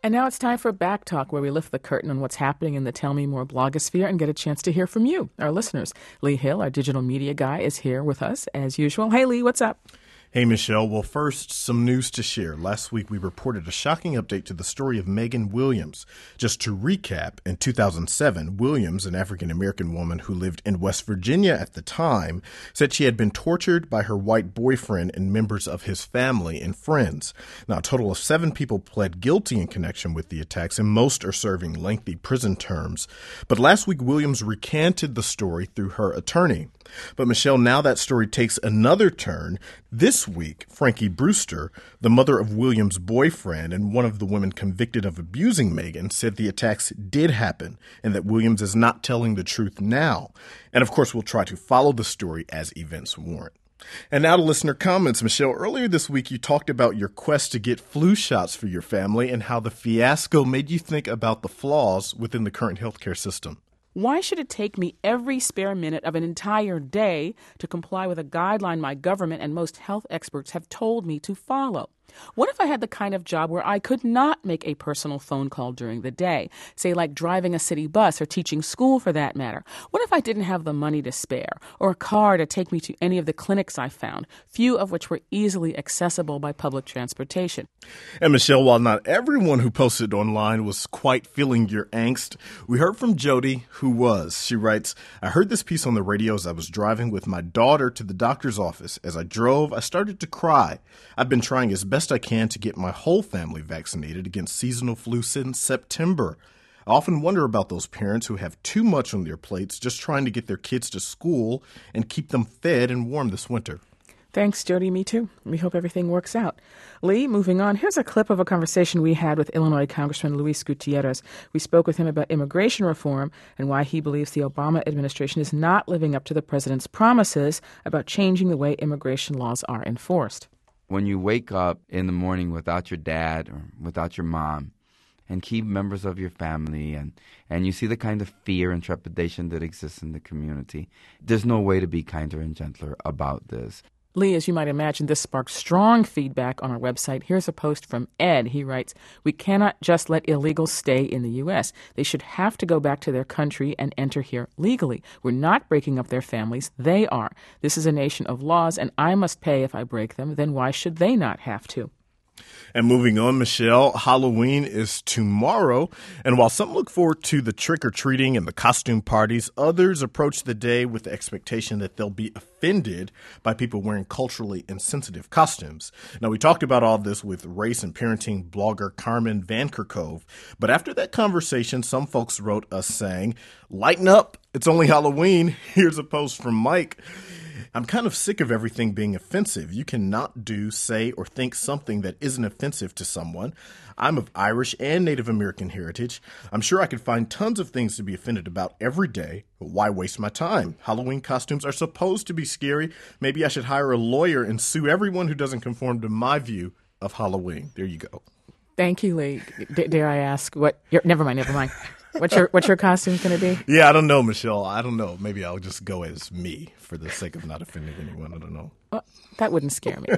And now it's time for Back Talk, where we lift the curtain on what's happening in the Tell Me More blogosphere and get a chance to hear from you, our listeners. Lee Hill, our digital media guy, is here with us as usual. Hey, Lee, what's up? Hey, Michelle. Well, first, some news to share. Last week, we reported a shocking update to the story of Megan Williams. Just to recap, in 2007, Williams, an African-American woman who lived in West Virginia at the time, said she had been tortured by her white boyfriend and members of his family and friends. Now, a total of 7 people pled guilty in connection with the attacks, and most are serving lengthy prison terms. But last week, Williams recanted the story through her attorney. But, Michelle, now that story takes another turn. This week, Frankie Brewster, the mother of Williams' boyfriend and one of the women convicted of abusing Megan, said the attacks did happen and that Williams is not telling the truth now. And, of course, we'll try to follow the story as events warrant. And now to listener comments. Michelle, earlier this week you talked about your quest to get flu shots for your family and how the fiasco made you think about the flaws within the current healthcare system. Why should it take me every spare minute of an entire day to comply with a guideline my government and most health experts have told me to follow? What if I had the kind of job where I could not make a personal phone call during the day, say like driving a city bus or teaching school for that matter? What if I didn't have the money to spare or a car to take me to any of the clinics I found, few of which were easily accessible by public transportation? And Michelle, while not everyone who posted online was quite feeling your angst, we heard from Jody, who was. She writes, I heard this piece on the radio as I was driving with my daughter to the doctor's office. As I drove, I started to cry. I've been trying as best I can to get my whole family vaccinated against seasonal flu since September. I often wonder about those parents who have too much on their plates just trying to get their kids to school and keep them fed and warm this winter. Thanks, Jody. Me too. We hope everything works out. Lee, moving on, here's a clip of a conversation we had with Illinois Congressman Luis Gutierrez. We spoke with him about immigration reform and why he believes the Obama administration is not living up to the president's promises about changing the way immigration laws are enforced. When you wake up in the morning without your dad or without your mom and key members of your family and you see the kind of fear and trepidation that exists in the community, there's no way to be kinder and gentler about this. Lee, as you might imagine, this sparked strong feedback on our website. Here's a post from Ed. He writes, we cannot just let illegals stay in the U.S. They should have to go back to their country and enter here legally. We're not breaking up their families. They are. This is a nation of laws, and I must pay if I break them. Then why should they not have to? And moving on, Michelle, Halloween is tomorrow. And while some look forward to the trick-or-treating and the costume parties, others approach the day with the expectation that they'll be offended by people wearing culturally insensitive costumes. Now, we talked about all this with race and parenting blogger Carmen Van Kerkhove. But after that conversation, some folks wrote us saying, lighten up, it's only Halloween. Here's a post from Mike. I'm kind of sick of everything being offensive. You cannot do, say, or think something that isn't offensive to someone. I'm of Irish and Native American heritage. I'm sure I could find tons of things to be offended about every day, but why waste my time? Halloween costumes are supposed to be scary. Maybe I should hire a lawyer and sue everyone who doesn't conform to my view of Halloween. There you go. Thank you, Lee. Dare I ask what? Never mind. What's your costume going to be? Yeah, I don't know, Michelle. I don't know. Maybe I'll just go as me for the sake of not offending anyone. I don't know. Well, that wouldn't scare me.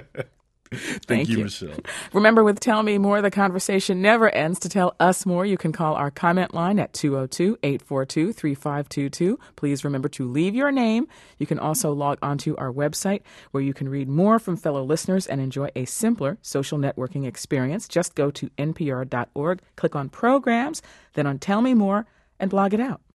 Thank you, Michelle. Remember, with Tell Me More, the conversation never ends. To tell us more, you can call our comment line at 202-842-3522. Please remember to leave your name. You can also log onto our website where you can read more from fellow listeners and enjoy a simpler social networking experience. Just go to npr.org, click on Programs, then on Tell Me More, and blog it out.